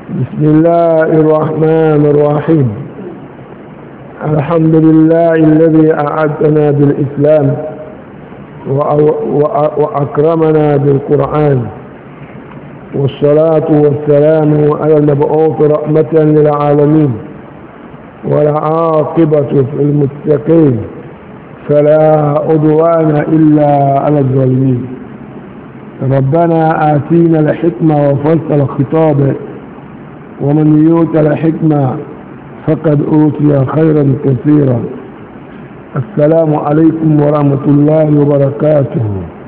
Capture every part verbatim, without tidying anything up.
بسم الله الرحمن الرحيم. الحمد لله الذي أعزنا بالإسلام وأكرمنا بالقرآن، والصلاة والسلام على المبعوث رحمة للعالمين، والعاقبة في المتقين، فلا عدوان إلا على الظالمين. ربنا آتينا الحكمة وفصل الخطاب، ومن يؤت الحكمة فقد أوتي خيرا كثيرا. السلام عليكم ورحمة الله وبركاته.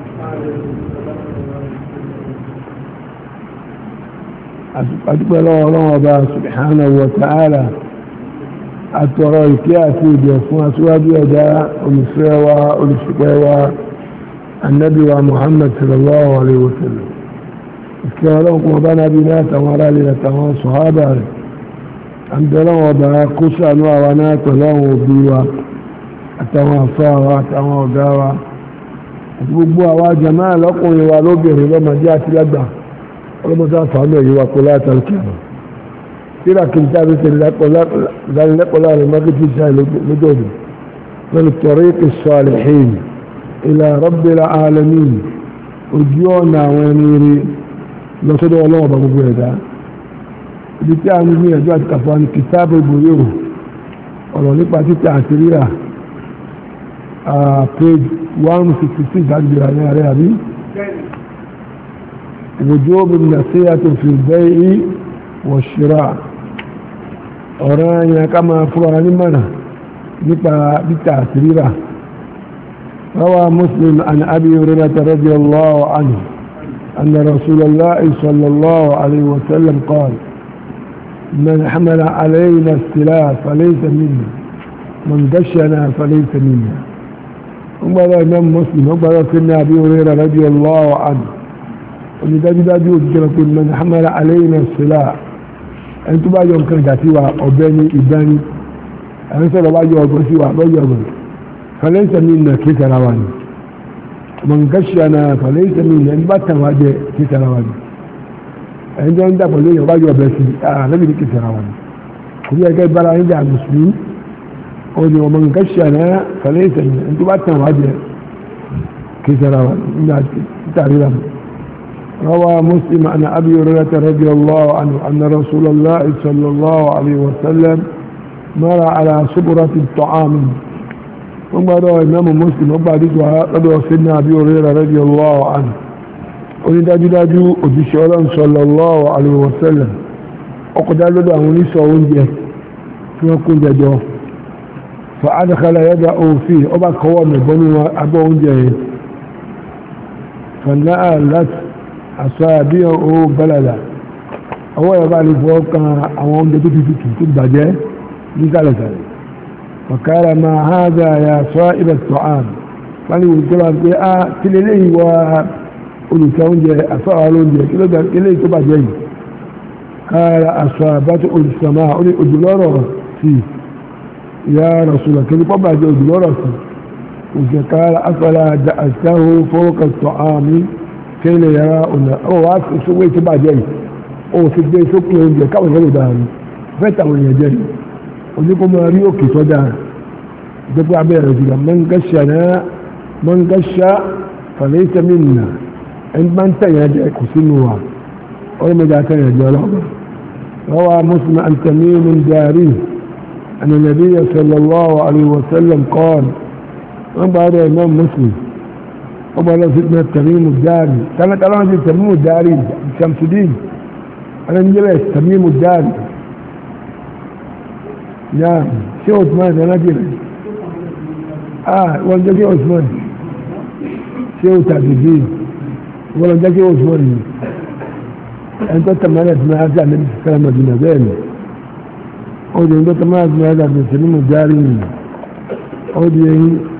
أتقبل الله سبحانه وتعالى أترى كياتي بيسمع سواد يدا ونسوا ونسوا النبي محمد صلى الله عليه وسلم. كان لهم وبنا بنات ورالنا تمام صحابة عند الله وبنا قصة ونات الله وبيوا أتوا صار أتوا دوا gbogbo àwa jama lọ́kùnrin wa lóbìnrin lọ́mọ jẹ́ àti lágbà ọlọ́mọdé àfààní èyí wa kò láti àlùkìyàmọ̀ síra kí n tábí ṣe lẹ́kọ̀ọ́ láàrin mákìtì sáì lójọ́dù lọ́nà tariqi salihin ila rabbil alamin, ojú ọ̀nà àwọn ẹni rí lọ́sọ́dọ̀ ọlọ́ọ̀bà gbogbo ẹ̀dá. ibi tí a ń gbé ẹjọ́ àti kàfọ́ ní kìtàbù ìgbòyòrò ọ̀rọ̀ nípa títà àti rírà, page one sixty six àgbèrè àyè àrẹ àbí وجوب النصيحة في البيع والشراء. ọ̀rọ̀ yẹn ká máa fúra ní mọ̀nà nípa títà àti rírà. روى مسلم عن أبي هريرة رضي الله عنه أن رسول الله صلى الله عليه وسلم قال: من حمل علينا السلاح فليس منا، من غشنا فليس منا. وقال الإمام مسلم وقال سيدنا أبي هريرة رضي الله عنه onídájúdájú òjìjọba pé man hamala alayna as-silah, ẹni tó bá yọ nǹkan ìjà sí wa ọ̀bẹ ní ìdání, ẹni sọ̀rọ̀ bá yọ ọgbọ̀n sí wa lọ́yọ̀ ọgbọ̀n, falaysa minna kí tara wa ni. man ghashana falaysa minna, ẹni bá tàn wá jẹ kí tara wa ni. ẹni tó ń dà pẹ̀lú èèyàn bá yọ ọbẹ̀ sí àlẹ́bí ní kí tara wa ni. kò ní ẹgbẹ́ bára ẹni jà mùsùlùmí ó ní man ghashana falaysa minna, ẹni tó bá tàn wá jẹ kí tara wa ni. nígbà títàrí rà mọ́. روى مسلم عن أبي هريرة رضي الله عنه أن رسول الله صلى الله عليه وسلم مر على صبرة الطعام. ثم روى الإمام مسلم وبعد رضي سيدنا أبي هريرة رضي الله عنه ولداجو داجو أبي صلى الله عليه وسلم وقد له نساء ونجه فيكون جدو فأدخل يده فيه وبعد قوام بنو أبو ونجه فنألت أصابعه بلدا. هو يبقى لفوق أمام دكتور في البجاء لثلاثة. فقال: ما هذا يا صائب الطعام؟ قال له الكلام آه كليه وقلت لونجه أصاب لونجه كليه تبع جاي. قال: أصابته السماء أجلوره فيه يا رسول الله كلي طبع أجلوره فيه. وقال: أفلا دأسته فوق الطعام كيل يراؤنا او واسع سويت بعد جاي او في البيت سوق يوم كاو غلو دان فتاو يجري ونكم ريوكي صدا دبوا عبير من غشنا من غش فليس منا ان من تيجي كسنوا او ما جاء يجي. روى مسلم عن تميم داري أن النبي صلى الله عليه وسلم قال، من بعد الإمام مسلم أبو الله سيدنا تميم الداري، كانت أنا تميم الداري شمس الدين، أنا نجلس تميم الداري. نعم شو عثمان أنا جلس آه ولا جاكي عثمان شو تعبدين ولا جاكي عثمان أنت تمنيت ما هذا من كلام مدينة بين أودي أنت تمنيت ما هذا من تميم الداري أودي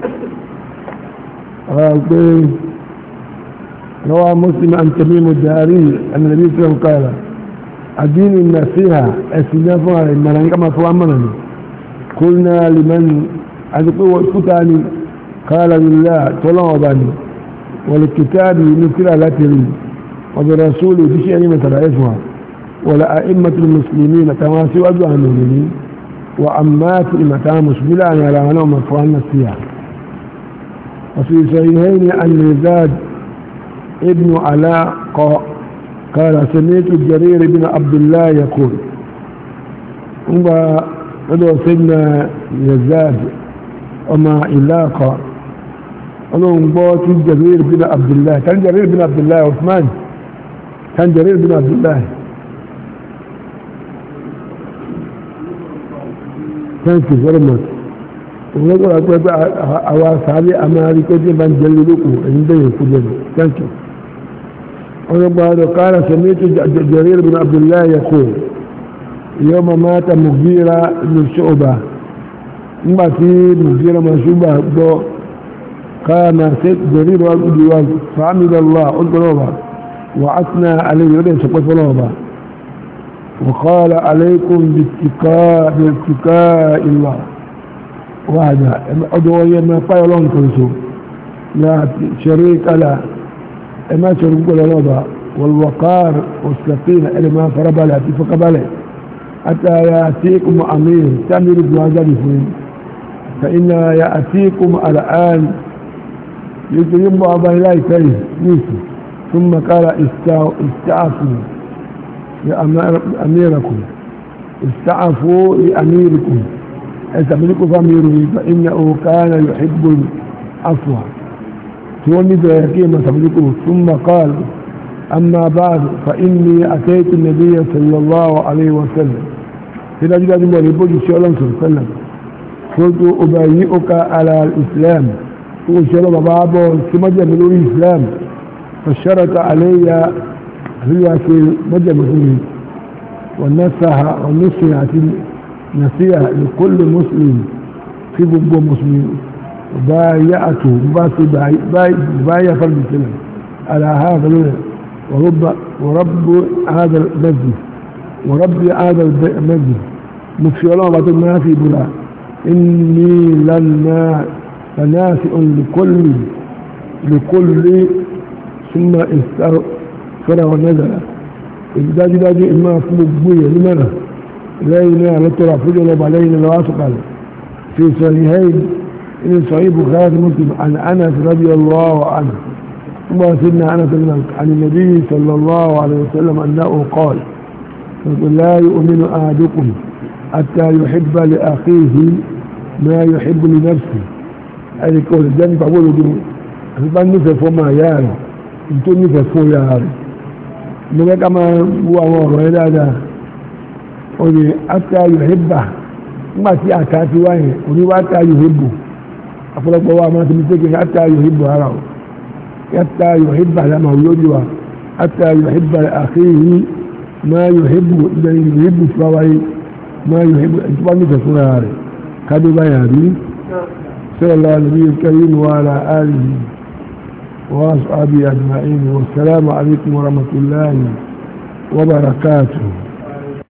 روى مسلم عن تميم الداري أن النبي صلى الله عليه وسلم قال: الدين النصيحة استجابة من كما فهمنا. قلنا لمن أدقوا فتاني؟ قال: لله طلبني وللكتاب نكر لتري وبرسوله في شيء ما ترى اسمها ولا أئمة المسلمين تماسوا أجوها المؤمنين وأمات إمتان مسبلا على منهم أفوان السياح. وفي صحيحين أن يزاد ابن علاء قال سمعت جرير بن عبد الله يقول هو سيدنا يزاد وما علاقة أنهم بوتي جرير بن عبد الله. كان جرير بن عبد الله عثمان كان جرير بن عبد الله كان في فرمت ونقول أقول أواصالي أماري كذي من جلدوكو عنده كذي كان ونقول قال سمعت جرير بن عبد الله يقول يوم مات مغيرة بن شعبة ما في مغيرة من شعبة قام سيد جرير والأدوان فعمد الله قلت له وعثنا عليه وليس قلت له وقال عليكم باتقاء باتقاء الله وهذا أدوية ما قال لهم كنسو لا شريك لا ما شريك له والوقار والسكينة اللي ما فربلها تفقبله حتى يأتيكم أمير تأمير بواجب فين فإن يأتيكم الآن يجرم بعض الله كيف نيسي ثم قال استعفوا لأميركم استعفوا لأميركم استعملكم فأميره فإنه كان يحب العفو توني بيكيما تملكه. ثم قال أما بعد فإني أتيت النبي صلى الله عليه وسلم هنا جدا جدا يقول صلى الله عليه وسلم قلت أبايئك على الإسلام يقول صلى الله عليه وسلم سمجة من الإسلام فشرط علي هي في مجة من والنصيحة والنصيحة نصيحة لكل مسلم في بقوة مسلم بايعته بايع فرد السلام على هذا ورب ورب هذا المسجد ورب هذا المسجد مكشي الله بعد ما في بلا إني لنا لناسئ لكل لكل ثم استغفر ونزل إذا جدا إما في مبوية لمنا لينا لترى فجل علينا الواسق في صحيحين إن صحيح بخاري مسلم عن أنس رضي الله عنه ثم سيدنا أنس عن النبي صلى الله عليه وسلم أنه قال لا يؤمن أحدكم حتى يحب لأخيه ما يحب لنفسه. أي قول الجانب أقول له أنت نفسه ما ياري أنت نفسه ياري من كما هو أمر إلى هذا قل حتى يحبه ما في أكاتي وين قل حتى يحبه أقول لك هو ما تمسك حتى يحبه هراه حتى يحب لما يوجد حتى يحب لأخيه ما يحب إذا يحب سواء ما يحب أنت ما تقول هذا كذب بياني صلى الله عليه الكريم وعلى آله وأصحابه أجمعين والسلام عليكم ورحمة الله وبركاته.